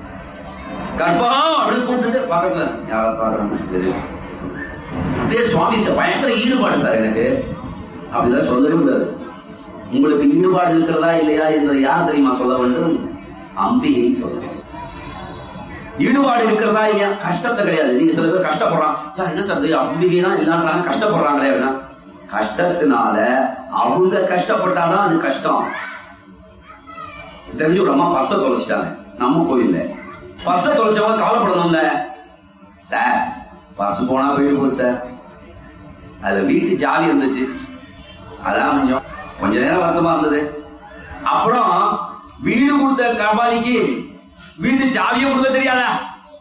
கற்பகம் அப்படின்னு கூப்பிட்டு பக்கத்துல யாரை பாக்குறாங்க தெரியும். அப்படியே சுவாமி இந்த பயங்கர ஈடுபாடு சார் எனக்கு, அப்படிதான் சொல்லவே கூடாது. உங்களுக்கு ஈடுபாடு இருக்கிறதா இல்லையா என்பதை யார் தெரியுமா சொல்ல வேண்டும்? அம்பிகை சொல்ல. ஈடுபாடு இருக்கிறதா இல்லையா? கஷ்டத்தை கிடையாது. நீங்க சில பேர் கஷ்டப்படுறான் சார், என்ன சார் அம்பிகைனா இல்லான்றாங்க, கஷ்டப்படுறாங்களே அப்படின்னா, கஷ்டத்தினால அவங்க கஷ்டப்பட்டாதான் அது கஷ்டம். தெரிஞ்சு ஒரு அம்மா பர்ஸை தொலைச்சிட்டாங்க நம்ம கோயில்ல. பர்ஸை தொலைச்சவங்க கவலைப்படணும்ல சார், பர்ஸ் போனா போயிட்டு போகுது சார், அதுல வீட்டு ஜாவி இருந்துச்சு, அதான் கொஞ்சம் கொஞ்ச நேரம் வருத்தமா இருந்தது. அப்புறம் வீடு கொடுத்த கபாலிக்கு வீட்டு சாவியை கொடுக்க தெரியாதா?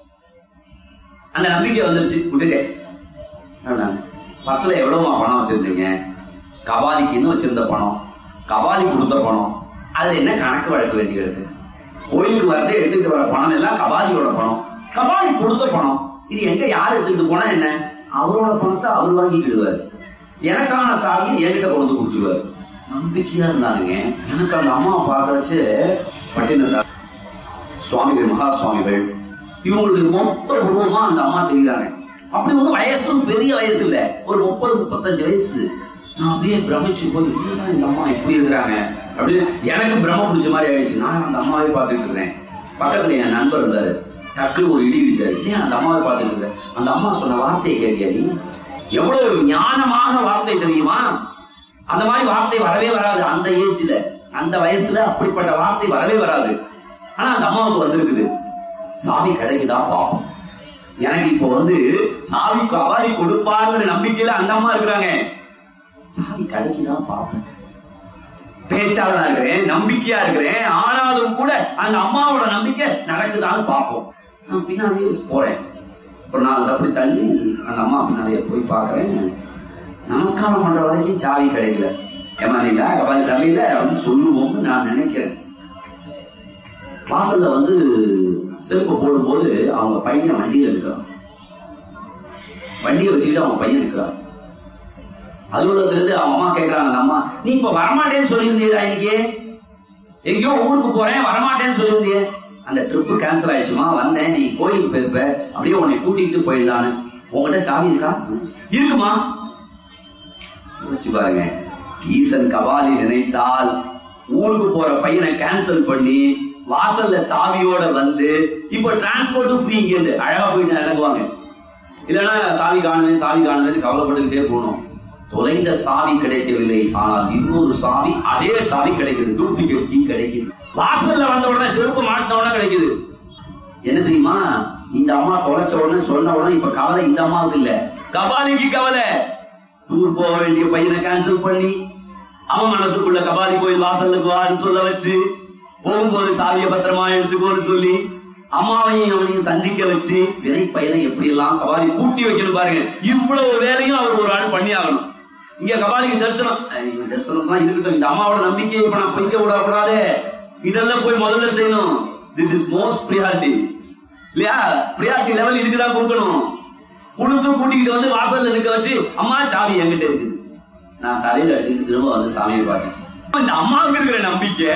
அந்த நம்பிக்கை வந்துருச்சு, விட்டுட்டேன். பர்ஸ்ல எவ்வளவுமா பணம் வச்சிருந்தீங்க? கபாலிக்கு இன்னும் வச்சிருந்த பணம், கபாலி கொடுத்த பணம், அதுல என்ன கணக்கு வழக்கு வேண்டி இருக்கு? கோயிலுக்கு வரைச்சே எடுத்துட்டு வர பணம் எல்லாம் கபாலியோட பணம், கபாலி கொடுத்த பணம். இது எங்க யார் எடுத்துக்கிட்டு போனா என்ன? அவரோட பணத்தை அவர் வாங்கிக்கிடுவாரு, எனக்கான சாவியை என்கிட்ட கொண்டு கொடுத்துருவாரு. நம்பிக்கையா இருந்தாங்க. எனக்கு அந்த அம்மா பாக்குறச்சு பட்டினத்தார் சுவாமிகள், மகா சுவாமிகள், இவங்களுக்கு மொத்த உருவமா அந்த அம்மா தெரியுறாங்க. அப்படி ஒன்றும் வயசும் பெரிய வயசு இல்ல, ஒரு முப்பது முப்பத்தஞ்சு வயசு. நான் அப்படியே பிரமிச்சு போய் இந்த அம்மா எப்படி இருக்கிறாங்க அப்படின்னு எனக்கு பிரம்ம பிடிச்ச மாதிரி ஆயிடுச்சு. நான் அந்த அம்மாவை பார்த்துட்டு இருக்கிறேன். பக்கத்துல என் நண்பர் இருந்தாரு, டக்குனு ஒரு இடி இடிச்சாரு. ஏன் அந்த அம்மாவை பார்த்துட்டு இருந்தேன். அந்த அம்மா சொன்ன வார்த்தையை கேட்டியா நீ? எவ்வளவு ஞானமான வார்த்தை தெரியுமா? அந்த மாதிரி வார்த்தை வரவே வராது அந்த ஏஜ்ல, அந்த வயசுல அப்படிப்பட்ட வார்த்தை வரவே வராது. ஆனா அந்த அம்மாவுக்கு வந்திருக்குது. சாவி கிடைக்குதா பாப்போம். எனக்கு இப்போ வந்து சாவி கபாலி கொடுப்பாங்கிற நம்பிக்கையில அந்த அம்மா இருக்கிறாங்க. சாவி கிடைக்குதா பாப்போம். பேச்சாளனா இருக்கிறேன், நம்பிக்கையா இருக்கிறேன். ஆனாலும் கூட அந்த அம்மாவோட நம்பிக்கை நடக்குதான்னு பார்ப்போம். நான் பின்னாடியே போறேன். ஒரு நாள் அப்படி தள்ளி அந்த அம்மா பின்னாடியே போய் பாக்குறேன். நமஸ்காரம் பண்ற வரைக்கும் சாவி கிடைக்கல. ஏமாந்தீங்களா கபாலி தள்ளியில அப்படின்னு சொல்லுவோம்னு நான் நினைக்கிறேன். வாசல்ல வந்து செருப்பு போடும்போது அவங்க பையன் வண்டியில இருக்கிறான். வண்டியை வச்சுக்கிட்டு அவங்க பையன் இருக்கிறான். அலுவலகத்துல இருந்து அவங்க அம்மா கேட்கறாங்க, அந்த அம்மா நீ இப்ப வரமாட்டேன்னு சொல்லியிருந்தீடா, இன்னைக்கு எங்கேயோ ஊருக்கு போறேன் வரமாட்டேன்னு சொல்லியிருந்தியே, அந்த ட்ரிப்பு கேன்சல் ஆயிடுச்சுமா, வந்தேன் நீ கோயிலுக்கு போயிருப்ப, அப்படியே உன்னை கூட்டிகிட்டு போயிடலான்னு. உங்ககிட்ட சாவி இருக்கா? இருக்குமா? யோசிச்சு பாருங்க. ஈசன் கபாலி நினைத்தால் ஊருக்கு போற பையனை கேன்சல் பண்ணி வாசல்ல சாவியோட வந்து இப்ப டிரான்ஸ்போர்ட்டும் ஃப்ரீ, இங்க இருந்து அழகா போயிட்டு இறங்குவாங்க. இல்லைன்னா சாவி காணுமே சாவி காணுமே கவலைப்பட்டுக்கிட்டே போகணும். தொலைந்த சாவி கிடைக்கவில்லை, ஆனால் இன்னொரு சாவி, அதே சாவி கிடைக்குது, டூப்ளிகேட் கீ கிடைக்குது. வாசல்ல வந்த உடனே செருப்பு மாட்டின உடனே கிடைக்குது. என்ன தெரியுமா? இந்த அம்மா தொலைச்ச உடனே சொன்ன உடனே இப்ப கவலை இந்த அம்மாவுக்கு இல்ல, கபாலிக்கு கவலை. டூர் போக வேண்டிய பையனை கேன்சல் பண்ணி அவன் மனசுக்குள்ள கபாலி கோயில் வாசலுக்கு வான்னு சொல்ல வச்சு, போகும்போது சாவிய பத்திரமா எடுத்துக்கோன்னு சொல்லி அம்மாவையும் அவனையும் சந்திக்க வச்சு வினை பையனை எப்படி எல்லாம் கபாலி கூட்டி வைக்கணும் பாருங்க. இவ்வளவு வேலையும் அவர் ஒரு ஆள் பண்ணி ஆகணும். இங்க கபாலிக்கு தரிசனம், தரிசனம் தான் இருக்கட்டும், இந்த அம்மாவோட நம்பிக்கையை இப்ப நான் பொய்க்க விடக்கூடாது, இதெல்லாம் போய் முதல்ல செய்யணும். திஸ் இஸ் மோஸ்ட் பிரியாரிட்டி இல்லையா? பிரியாரிட்டி லெவல் இதுக்குதான் கொடுக்கணும். கொடுத்து கூட்டிக்கிட்டு வந்து வாசல்ல நிக்க வச்சு, அம்மா சாவி என்கிட்ட இருக்குது, நான் தலையில அடிச்சுட்டு திரும்ப வந்து சாமியை பார்த்தேன். இந்த அம்மாவுக்கு இருக்கிற நம்பிக்கை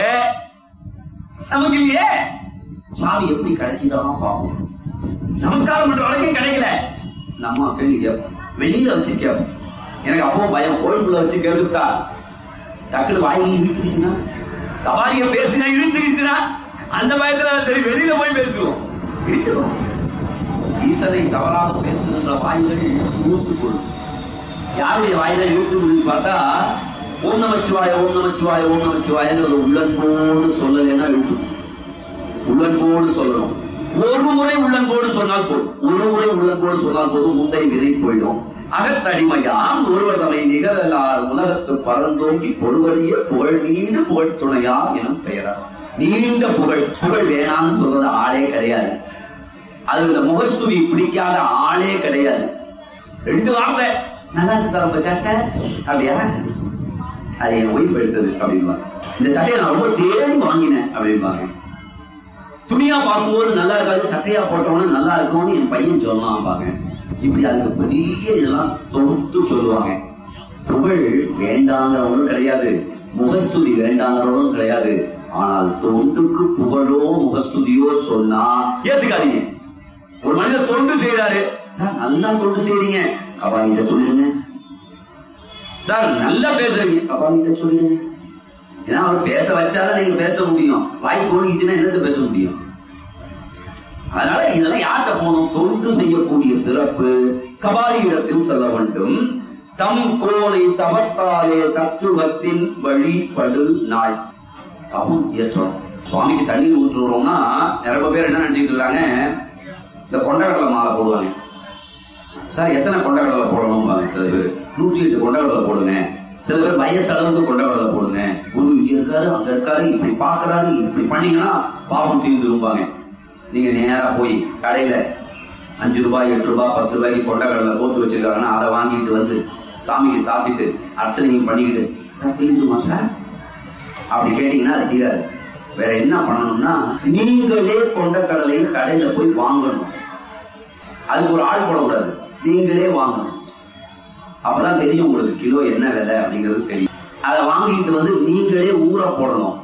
நமக்கு இல்லையே. சாவி எப்படி கிடைக்குதானா பார்ப்போம். நமஸ்காரம் பண்ற வரைக்கும் கிடைக்கல, நம்ம கேள்வி கேட்போம், வெளியில வச்சு கேட்போம். எனக்கு அப்பவும் பயம், கோயிலுக்குள்ள வச்சு கேட்டுட்டா டக்குனு வாங்கி இழுத்துக்கிச்சுன்னா, கபாலிய பேசினா இழுத்துக்கிச்சுன்னா, அந்த பயத்துல சரி வெளியில போய் பேசுவோம். இழுத்துக்கணும். ஈசனை தவறாக பேசுகின்ற வாய்கள் இழுத்துக் கொள்ளும். யாருடைய வாயில இழுத்துக்குதுன்னு பார்த்தா ஓம் நமச்சிவாய ஓம் நமச்சிவாய ஓம் நமச்சிவாயன்னு உள்ளன்போடு சொல்லலைன்னா எழுப்பணும். உள்ளன்போடு சொல்லணும். ஒரு முறை உள்ளன்போடு சொன்னால் போதும். ஒரு முறை உள்ளன்போடு சொன்னால் போதும். முந்தைய வினை போயிடும். அகத்தடிமையாம் ஒருவர் தமை நிகழலார் உலகத்து பரந்தோங்கி பொறுவதையே புகழ் நீண்டு புகழ் துணையா எனும் பெயரா. நீண்ட புகழ். புகழ் வேணான்னு சொல்றது ஆளே கிடையாது. அது இந்த முகஸ்துதி பிடிக்காத ஆளே கிடையாது. ரெண்டு வார்த்தை நல்லா இருக்கு சார் உங்க சட்டை அப்படியா, அது என் ஒய்ஃப் எடுத்தது அப்படின்பாங்க. இந்த சட்டையை நான் ரொம்ப தேடி வாங்கினேன் அப்படின்பாங்க. துணியா பார்க்கும்போது நல்லா இருக்காது, சட்டையா போட்டோம்னா நல்லா இருக்கும்னு என் பையன் சொன்னாம்பாங்க. இப்படி அதுக்கு பெரிய இதெல்லாம் தொகுத்து சொல்லுவாங்க. புகழ் வேண்டாங்கிறவங்களும் கிடையாது, முகஸ்துதி வேண்டாங்கிறவங்களும் கிடையாது. ஆனால் தொண்டுக்கு புகழோ முகஸ்துதியோ சொன்னா ஏத்துக்காதீங்க. ஒரு மனிதர் தொண்டு செய்யறாரு, சார் நல்லா தொண்டு செய்றீங்க, கபாலிட்ட சொல்லுங்க. சார் நல்லா பேசுறீங்க, கபாலிட்ட சொல்லுங்க. ஏன்னா அவர் பேச வச்சாலும் நீங்க பேச முடியும். வாய் போனிச்சுன்னா என்னத்த பேச முடியும்? அதனால இதெல்லாம் யார்கிட்ட போகணும்? தொண்டு செய்யக்கூடிய சிறப்பு கபாலி இடத்தில் செல்ல வேண்டும். தம் கோலை தவத்தாலே தத்துவத்தின் வழிபடு நாள். தவம் ஏற்றணும். சுவாமிக்கு தண்ணீர் ஊற்றுறோம்னா நிறைய பேர் என்ன நினைச்சிட்டு இருக்காங்க, இந்த கொண்டக்கடலை மாலை போடுவாங்க. சார் எத்தனை கொண்டக்கடலை போடணும் பாங்க. சில பேர் நூத்தி எட்டு கொண்டக்கடலை போடுங்க. சில பேர் வயசளவுக்கு கொண்டக்கடலை போடுங்க. குரு இங்க இருக்காரு அங்க இருக்காரு இப்படி பாக்குறாரு இப்படி பண்ணீங்கன்னா பாவம் தீர்ந்துருப்பாங்க. நீங்க நேரா போய் கடையில அஞ்சு ரூபாய் எட்டு ரூபாய் பத்து ரூபாய்க்கு கொண்டக்கடலை போட்டு வச்சிருக்காங்கன்னா அதை வாங்கிட்டு வந்து சாமிக்கு சாப்பிட்டு அர்ச்சனையும் பண்ணிக்கிட்டு, சார் தீர்ந்துருமா சார் அப்படி கேட்டீங்கன்னா அது தீராது. வேற என்ன பண்ணணும்னா நீங்களே கொண்டக்கடலை கடையில போய் வாங்கணும். அதுக்கு ஒரு ஆள் போடக்கூடாது, நீங்களே வாங்கணும். அப்பதான் தெரியும் உங்களுக்கு கிலோ என்ன விலை அப்படிங்கிறது தெரியும். அதை வாங்கிட்டு வந்து நீங்களே ஊற போடணும்.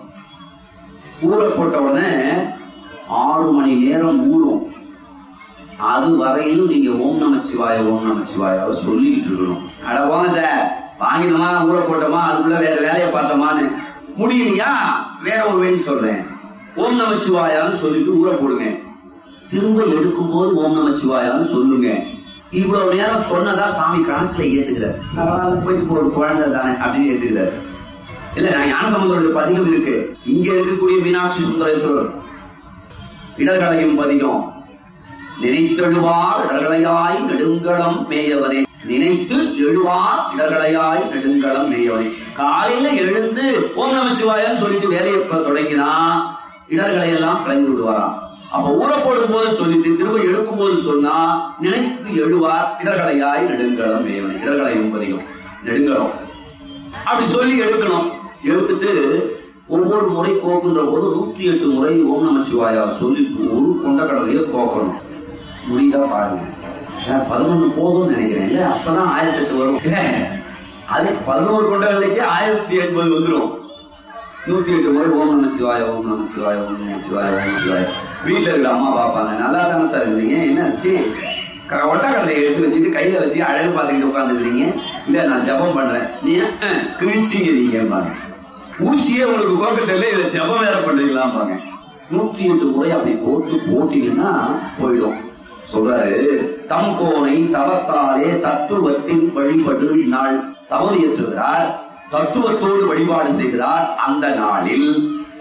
ஊற போட்ட உடனே ஆறு மணி நேரம் ஊறும். அது வரையிலும் நீங்க ஓம் நமச்சிவாய ஓம் நமச்சிவாயாவை சொல்லிக்கிட்டு இருக்கணும். அட போங்க சார், வாங்கினோமா ஊற போட்டோமா அதுக்குள்ள வேற வேலையை பார்த்தோமான்னு முடியலையா, வேற ஒரு வேலை சொல்றேன். ஓம் நமச்சிவாயான்னு சொல்லிட்டு ஊற போடுங்க. திரும்ப எடுக்கும் போது ஓம் நமச்சிவாயான்னு சொல்லுங்க. இவ்வளவு நேரம் சொன்னதா சாமி கணக்குல ஏத்துக்கிறார். போயிட்டு ஒரு குழந்தை தானே அப்படின்னு ஏத்துக்கிறார். இல்ல நான் ஞானசம்பந்தருடைய பதிகம் இருக்கு. இங்க இருக்கக்கூடிய மீனாட்சி சுந்தரேஸ்வரர் இடர்களையும் பதிகம். நினைத்தெழுவார் இடர்களையாய் நெடுங்களம் மேயவனே, நினைத்து எழுவார் இடர்களையாய் நெடுங்களம் மேயவனே. காலையில எழுந்து ஓம் நமச்சிவாயன்னு சொல்லிட்டு வேலையை தொடங்கினா இடர்களை எல்லாம் கலைந்து விடுவாராம். அப்ப ஊற போடும் போது சொல்லிட்டு திரும்ப எடுக்கும் போது சொன்னா நினைத்து எழுவார் இடர்களையாய் நெடுங்களம் மேயவனே. இடர்களையும் பதிகம் நெடுங்களம் அப்படி சொல்லி எடுக்கணும். எடுத்துட்டு ஒவ்வொரு முறை கோக்குன்ற போது நூற்றி எட்டு முறை ஓம் நமச்சிவாயா சொல்லிட்டு ஒரு கொண்டக்கடலையை கோக்கணும். முடியுதா பாருங்க. பதினொன்னு போதும்னு நினைக்கிறேன். இல்ல அப்பதான் ஆயிரத்தி எட்டு வரும். அது பதினோரு கொண்டக்கடலைக்கே ஆயிரத்தி எண்பது வந்துடும். நூத்தி எட்டு முறை ஓம் நமச்சிவாய ஓம் நமச்சிவாய ஓம் நமச்சிவாய ஓம் நமச்சிவாய. வீட்டுல இருக்கிற அம்மா பாப்பாங்க, நல்லா தானே சார் இருந்தீங்க, என்னாச்சு கொண்டக்கடலையை எடுத்து வச்சுட்டு கையில வச்சு அழகு பார்த்துக்கிட்டு உட்காந்துக்கிறீங்க. இல்ல நான் ஜபம் பண்றேன். நீ கிழிச்சிங்க நீங்க ஊசியே உங்களுக்கு கோக்க தெரியல, இதுல ஜபம் வேற பண்றீங்களாம்பாங்க. நூற்றி எட்டு முறை அப்படி போட்டு போட்டீங்கன்னா போயிடும். சொல்றாரு, தம் கோனை தவத்தாலே தத்துவத்தின் வழிபடு நாள். தவறு ஏற்றுகிறார், தத்துவத்தோடு வழிபாடு செய்கிறார். அந்த நாளில்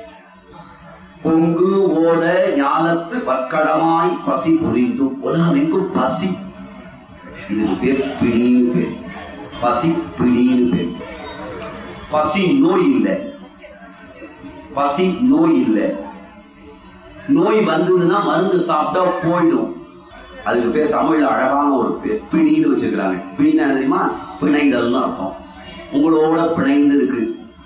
பொங்கு ஓட ஞானத்து பற்கடமாய் பசி புரிந்தும். உலகம் எங்கும் பசி. இதுக்கு பேர் பிணின்னு பேர். பசி பிணின்னு பேர். பசி நோய் இல்லை, பசி நோய் இல்லை. நோய் வந்ததுன்னா மருந்து சாப்பிட்டா போயிடும். அதுக்கு பேர் தமிழ்ல அழகான ஒரு பேர் பிணின்னு வச்சிருக்கிறாங்க. பிணினா தெரியுமா? பிணைதல்னு அர்த்தம். உங்களோட பிணைந்து இருக்கு.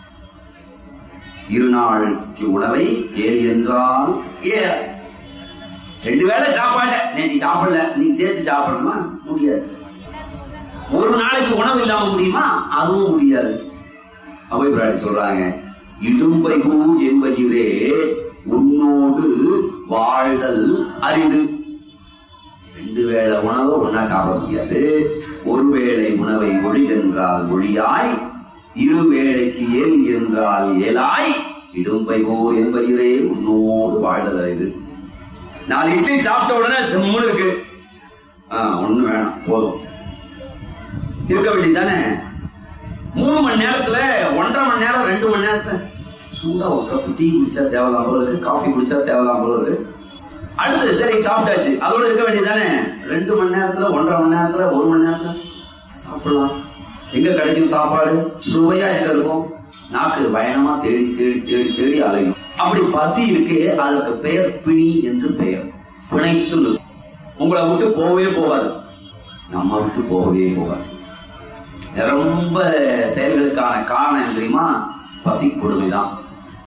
இருநாளுக்கு உணவை ஏல் என்றால் ஏ. ரெண்டு வேளை சாப்பாட்ட நேற்று சாப்பிடல, நீங்க சேர்த்து சாப்பிடணுமா? முடியாது. ஒரு நாளைக்கு உணவு இல்லாம முடியுமா? அதுவும் முடியாது. அவை பிராடி சொல்றாங்க, இடும்பைகூ என்பதிலே உன்னோடு வாழ்தல் அரிது. ரெண்டு வேளை உணவை ஒன்னா சாப்பிட முடியாது. ஒருவேளை உணவை ஒளி என்றால் ஒளியாய், இருவேளைக்கு ஏல் என்றால் ஏலாய், இடும்பைகூ என்பதிலே உன்னோடு வாழ்தல் அரிது. நாலு இட்லி சாப்பிட்ட உடனே தம்முன்னு இருக்கு, ஒண்ணு வேணாம் போதும் இருக்க வேண்டியதானே. மூணு மணி நேரத்துல ஒன்றரை மணி நேரம் ரெண்டு மணி நேரத்துல சூடா ஒரு கப் டீ குடிச்சா தேவலாம் போல இருக்கு, காஃபி குடிச்சா தேவலாம் போல இருக்கு. அடுத்து சரி சாப்பிட்டாச்சு, அதோட இருக்க வேண்டியதானே. ரெண்டு மணி நேரத்துல ஒன்றரை மணி நேரத்துல ஒரு மணி நேரத்துல சாப்பிடலாம். எங்க கிடைக்கும் சாப்பாடு? சுவையா எங்க இருக்கும்? நாக்கு பயணமா தேடி தேடி தேடி தேடி அலையும். அப்படி பசி இருக்கு, அதற்கு பெயர் பிணி என்று பெயர். பிணைத்துள்ளது உங்களை விட்டு போகவே போகாது, நம்ம விட்டு போகவே போகாது. ரொம்ப செயல்களுக்கான காரணம் தெரியுமா? பசி கொடுமைதான்.